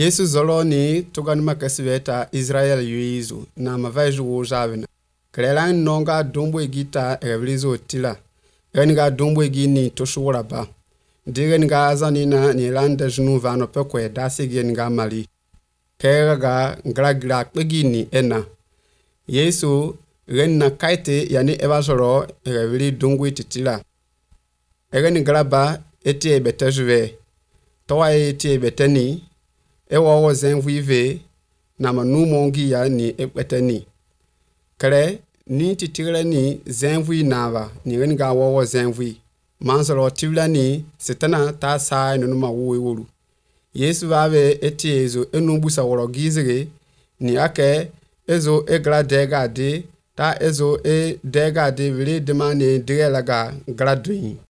Yesu zolo ni tugan makasibeta Israel yuizu na mavaju javina. Krelan nonga dumbo gita revlizo tila. Reniga dumbo gini toshura ba. Diren ga azanina ni landa jnu vano pekwe dasigi nga mali. Keraga gragra pegini ena. Yesu ren na kaite yani evazoro revli dungu titila. Eren graba eti betejwe. Towa eti beteni. Ewa zenvive na manumongi ya ni ekbeteni. Kare ni titire ni zenvi nava ni renga wawo zenvi. Mansalo tibla ni setana ta sai nunuma wuwe wulu. Yesu vave eti ezo enubusa woro gizire ni ake ezo egra dega de ta ezo e dega de vile demane direlaga gradui.